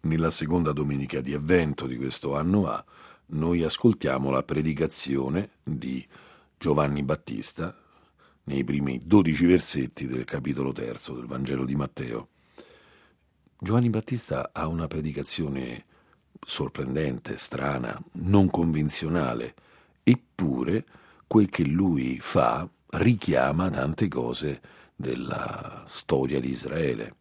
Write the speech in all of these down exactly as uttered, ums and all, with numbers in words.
nella seconda domenica di Avvento di questo anno A, noi ascoltiamo la predicazione di Giovanni Battista nei primi dodici versetti del capitolo terzo del Vangelo di Matteo. Giovanni Battista ha una predicazione sorprendente, strana, non convenzionale, eppure quel che lui fa richiama tante cose della storia di Israele.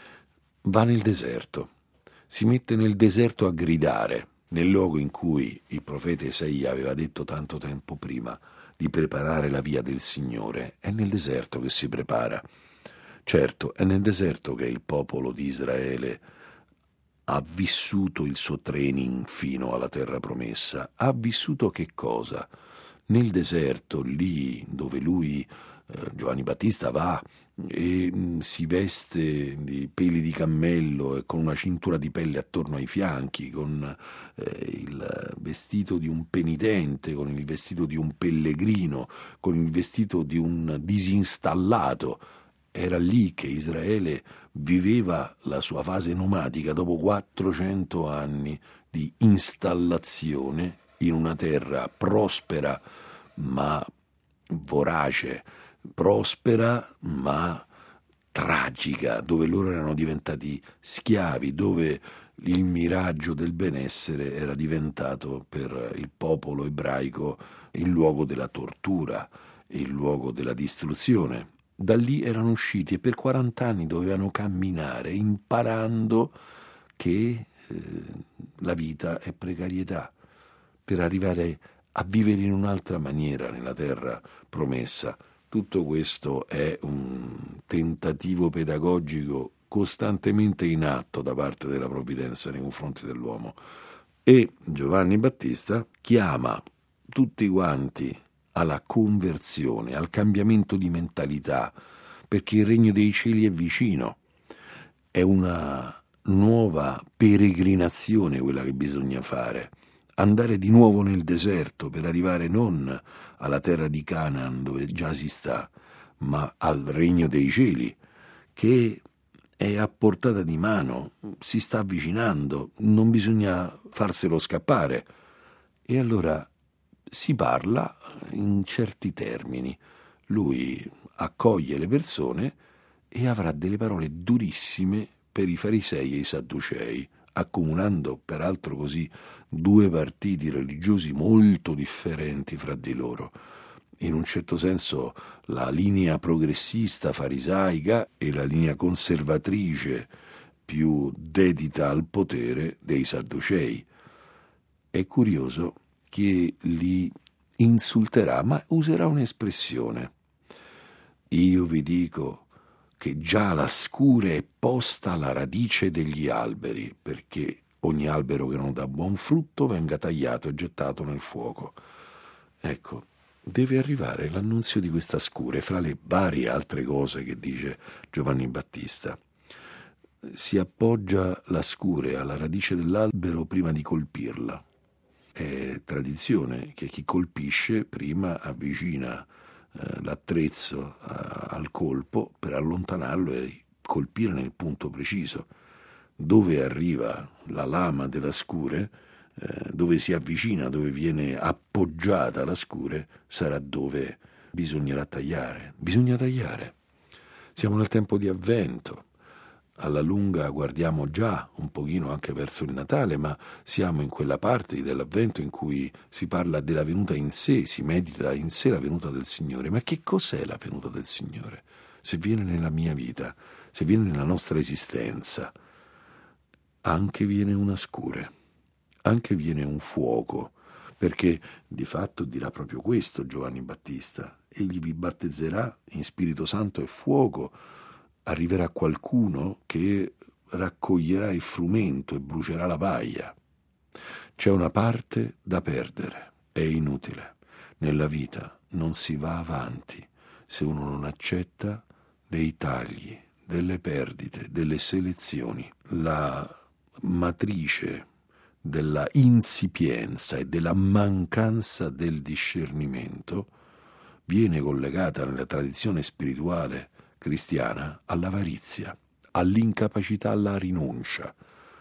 Va nel deserto, si mette nel deserto a gridare, nel luogo in cui il profeta Isaia aveva detto tanto tempo prima di preparare la via del Signore. È nel deserto che si prepara. Certo, è nel deserto che il popolo di Israele ha vissuto il suo training fino alla terra promessa. Ha vissuto che cosa? Nel deserto, lì dove lui, eh, Giovanni Battista, va e mh, si veste di peli di cammello e con una cintura di pelle attorno ai fianchi, con eh, il vestito di un penitente, con il vestito di un pellegrino, con il vestito di un disinstallato. Era lì che Israele viveva la sua fase nomadica dopo quattrocento anni di installazione in una terra prospera ma vorace, prospera ma tragica, dove loro erano diventati schiavi, dove il miraggio del benessere era diventato per il popolo ebraico il luogo della tortura, il luogo della distruzione. Da lì erano usciti e per quaranta anni dovevano camminare imparando che eh, la vita è precarietà, per arrivare a vivere in un'altra maniera nella terra promessa. Tutto questo è un tentativo pedagogico costantemente in atto da parte della provvidenza nei confronti dell'uomo. E Giovanni Battista chiama tutti quanti alla conversione, al cambiamento di mentalità, perché il regno dei cieli è vicino. È una nuova peregrinazione quella che bisogna fare. Andare di nuovo nel deserto per arrivare non alla terra di Canaan dove già si sta, ma al regno dei cieli, che è a portata di mano, si sta avvicinando, non bisogna farselo scappare. E allora si parla in certi termini. Lui accoglie le persone e avrà delle parole durissime per i farisei e i sadducei, accomunando peraltro così due partiti religiosi molto differenti fra di loro. In un certo senso la linea progressista farisaica e la linea conservatrice più dedita al potere dei sadducei. È curioso che li insulterà, ma userà un'espressione. Io vi dico che già la scure è posta alla radice degli alberi, perché ogni albero che non dà buon frutto venga tagliato e gettato nel fuoco. Ecco, deve arrivare l'annunzio di questa scure, fra le varie altre cose che dice Giovanni Battista. Si appoggia la scure alla radice dell'albero prima di colpirla. È tradizione che chi colpisce prima avvicina eh, l'attrezzo eh, al colpo per allontanarlo e colpire nel punto preciso. Dove arriva la lama della scure, eh, dove si avvicina, dove viene appoggiata la scure, sarà dove bisognerà tagliare. Bisogna tagliare. Siamo nel tempo di Avvento. Alla lunga guardiamo già un pochino anche verso il Natale, ma siamo in quella parte dell'Avvento in cui si parla della venuta in sé, si medita in sé la venuta del Signore. Ma che cos'è la venuta del Signore? Se viene nella mia vita, se viene nella nostra esistenza, anche viene una scure, anche viene un fuoco, perché di fatto dirà proprio questo Giovanni Battista: egli vi battezzerà in Spirito Santo e fuoco. Arriverà qualcuno che raccoglierà il frumento e brucerà la paglia. C'è una parte da perdere, è inutile. Nella vita non si va avanti se uno non accetta dei tagli, delle perdite, delle selezioni. La matrice della insipienza e della mancanza del discernimento viene collegata nella tradizione spirituale cristiana all'avarizia, all'incapacità alla rinuncia.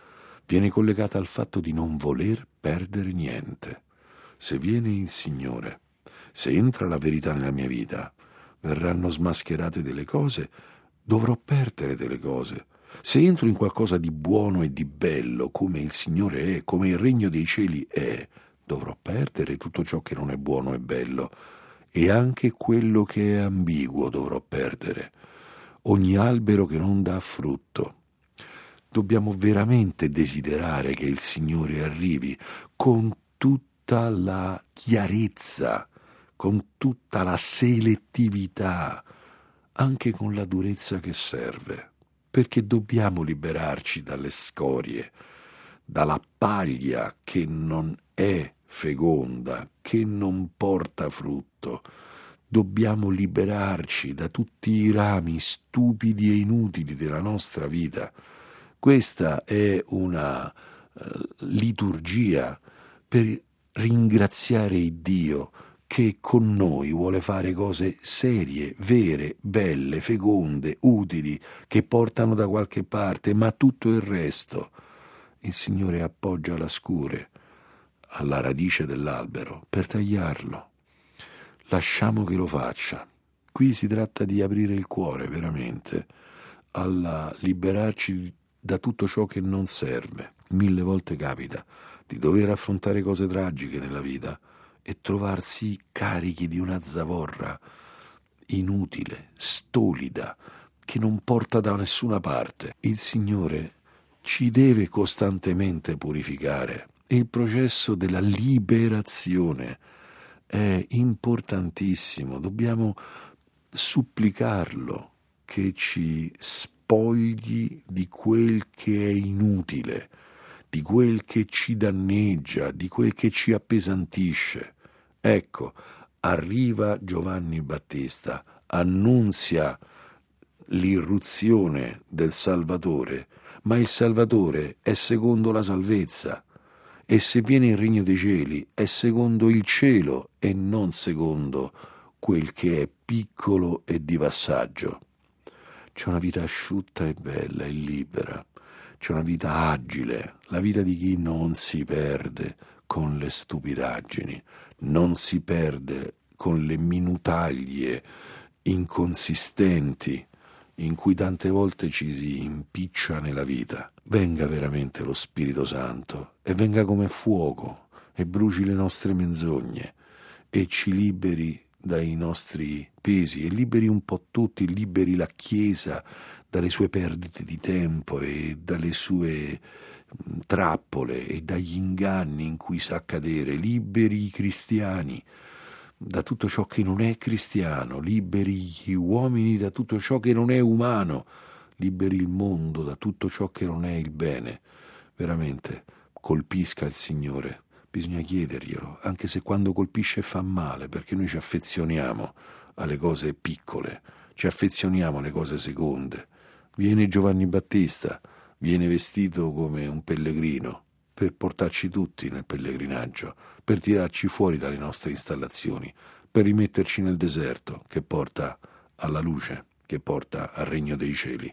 viene collegata al fatto di non voler perdere niente. Se viene il Signore, se entra la verità nella mia vita, verranno smascherate delle cose, dovrò perdere delle cose. Se entro in qualcosa di buono e di bello, come il Signore è, come il regno dei cieli è, dovrò perdere tutto ciò che non è buono e bello, e anche quello che è ambiguo dovrò perdere. Ogni albero che non dà frutto. Dobbiamo veramente desiderare che il Signore arrivi con tutta la chiarezza, con tutta la selettività, anche con la durezza che serve, perché dobbiamo liberarci dalle scorie, dalla paglia che non è feconda, che non porta frutto. Dobbiamo liberarci da tutti i rami stupidi e inutili della nostra vita. Questa è una uh, liturgia per ringraziare il Dio che con noi vuole fare cose serie, vere, belle, feconde, utili, che portano da qualche parte, ma tutto il resto il Signore appoggia la scure alla radice dell'albero per tagliarlo. Lasciamo che lo faccia. Qui si tratta di aprire il cuore veramente, alla liberarci da tutto ciò che non serve. Mille volte capita di dover affrontare cose tragiche nella vita e trovarsi carichi di una zavorra inutile, stolida, che non porta da nessuna parte. Il Signore ci deve costantemente purificare. Il processo della liberazione è importantissimo, dobbiamo supplicarlo che ci spogli di quel che è inutile, di quel che ci danneggia, di quel che ci appesantisce. Ecco, arriva Giovanni Battista, annunzia l'irruzione del Salvatore, ma il Salvatore è secondo la salvezza. E se viene il regno dei cieli è secondo il cielo e non secondo quel che è piccolo e di passaggio. C'è una vita asciutta e bella e libera, c'è una vita agile, la vita di chi non si perde con le stupidaggini, non si perde con le minutaglie inconsistenti in cui tante volte ci si impiccia nella vita. Venga veramente lo Spirito Santo e venga come fuoco e bruci le nostre menzogne e ci liberi dai nostri pesi e liberi un po' tutti, liberi la Chiesa dalle sue perdite di tempo e dalle sue trappole e dagli inganni in cui sa cadere, liberi i cristiani da tutto ciò che non è cristiano, liberi gli uomini da tutto ciò che non è umano, liberi il mondo da tutto ciò che non è il bene. Veramente colpisca il Signore, bisogna chiederglielo, anche se quando colpisce fa male, perché noi ci affezioniamo alle cose piccole, ci affezioniamo alle cose seconde. Viene Giovanni Battista, viene vestito come un pellegrino, per portarci tutti nel pellegrinaggio, per tirarci fuori dalle nostre installazioni, per rimetterci nel deserto che porta alla luce, che porta al regno dei cieli.